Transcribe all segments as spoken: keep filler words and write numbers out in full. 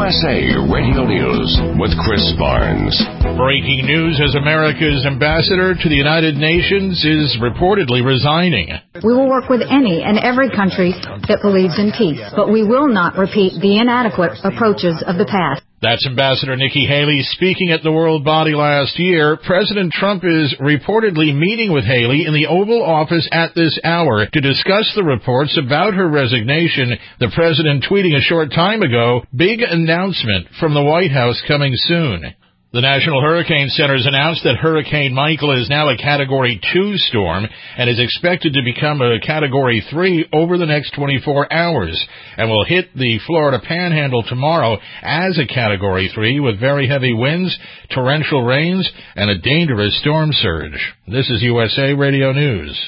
S A Radio News with Chris Barnes. Breaking news as America's ambassador to the United Nations is reportedly resigning. We will work with any and every country that believes in peace, but we will not repeat the inadequate approaches of the past. That's Ambassador Nikki Haley speaking at the World Body last year. President Trump is reportedly meeting with Haley in the Oval Office at this hour to discuss the reports about her resignation. The president tweeting a short time ago, big announcement from the White House coming soon. The National Hurricane Center has announced that Hurricane Michael is now a Category two storm and is expected to become a Category three over the next twenty-four hours and will hit the Florida Panhandle tomorrow as a Category three with very heavy winds, torrential rains, and a dangerous storm surge. This is U S A Radio News.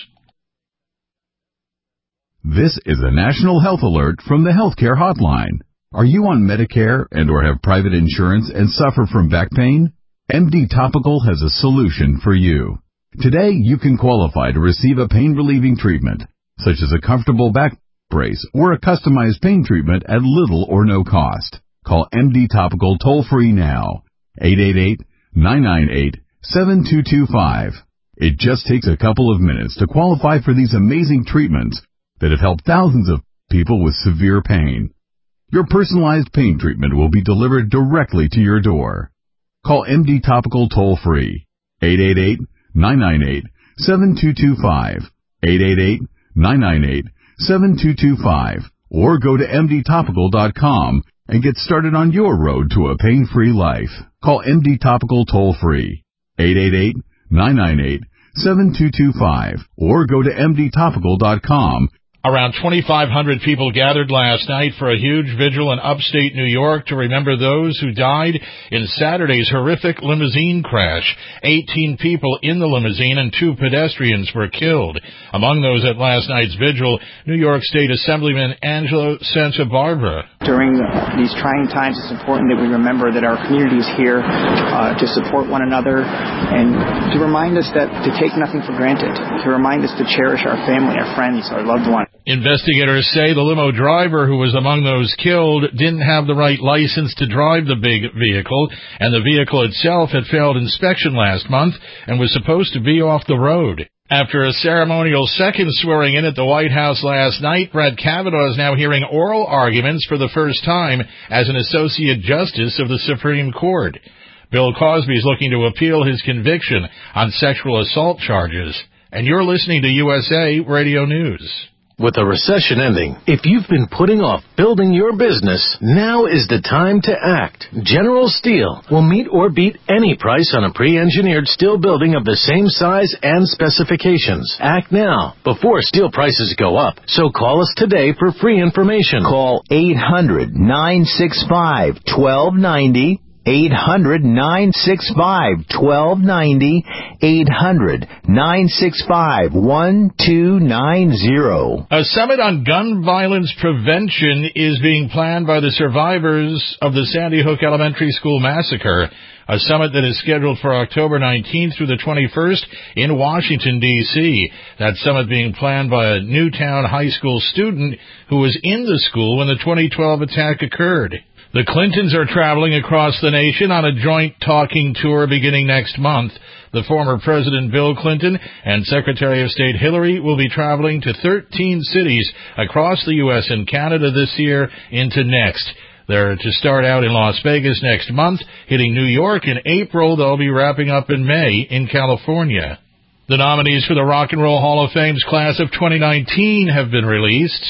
This is a National Health Alert from the Healthcare Hotline. Are you on Medicare and or have private insurance and suffer from back pain? M D Topical has a solution for you. Today, you can qualify to receive a pain-relieving treatment, such as a comfortable back brace or a customized pain treatment at little or no cost. Call M D Topical toll-free now, eight eight eight, nine nine eight, seven two two five. It just takes a couple of minutes to qualify for these amazing treatments that have helped thousands of people with severe pain. Your personalized pain treatment will be delivered directly to your door. Call M D Topical toll-free, eight eight eight, nine nine eight, seven two two five, eight eight eight, nine nine eight, seven two two five, or go to M D topical dot com and get started on your road to a pain-free life. Call M D Topical toll-free, eight eight eight, nine nine eight, seven two two five, or go to M D topical dot com. Around twenty-five hundred people gathered last night for a huge vigil in upstate New York to remember those who died in Saturday's horrific limousine crash. eighteen people in the limousine and two pedestrians were killed. Among those at last night's vigil, New York State Assemblyman Angelo Santabarbara. During these trying times, it's important that we remember that our community is here uh, to support one another and to remind us that to take nothing for granted, to remind us to cherish our family, our friends, our loved ones. Investigators say the limo driver who was among those killed didn't have the right license to drive the big vehicle, and the vehicle itself had failed inspection last month and was supposed to be off the road. After a ceremonial second swearing in at the White House last night, Brett Kavanaugh is now hearing oral arguments for the first time as an Associate Justice of the Supreme Court. Bill Cosby is looking to appeal his conviction on sexual assault charges. And you're listening to U S A Radio News. With a recession ending, if you've been putting off building your business, now is the time to act. General Steel will meet or beat any price on a pre-engineered steel building of the same size and specifications. Act now, before steel prices go up. So call us today for free information. Call eight hundred, nine six five, one two nine zero. eight hundred, nine six five, one two nine zero. eight hundred, nine six five, one two nine zero. A summit on gun violence prevention is being planned by the survivors of the Sandy Hook Elementary School massacre. A summit that is scheduled for October nineteenth through the twenty-first in Washington, D C That summit being planned by a Newtown High School student who was in the school when the twenty twelve attack occurred. The Clintons are traveling across the nation on a joint talking tour beginning next month. The former President Bill Clinton and Secretary of State Hillary will be traveling to thirteen cities across the U S and Canada this year into next. They're to start out in Las Vegas next month, hitting New York in April. They'll be wrapping up in May in California. The nominees for the Rock and Roll Hall of Fame's class of twenty nineteen have been released.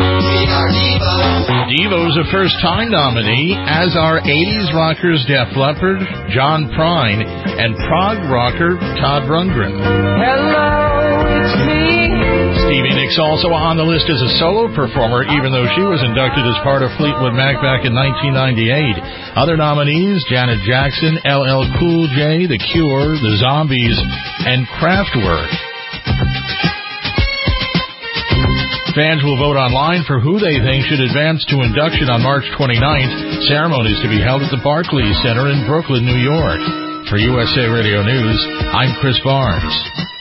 Devo's a first-time nominee, as are eighties rockers Def Leppard, John Prine, and prog rocker Todd Rundgren. Hello, it's me. Stevie Nicks also on the list as a solo performer, even though she was inducted as part of Fleetwood Mac back in nineteen ninety-eight. Other nominees, Janet Jackson, L L Cool J, The Cure, The Zombies, and Kraftwerk. Fans will vote online for who they think should advance to induction on March twenty-ninth. Ceremonies to be held at the Barclays Center in Brooklyn, New York. For U S A Radio News, I'm Chris Barnes.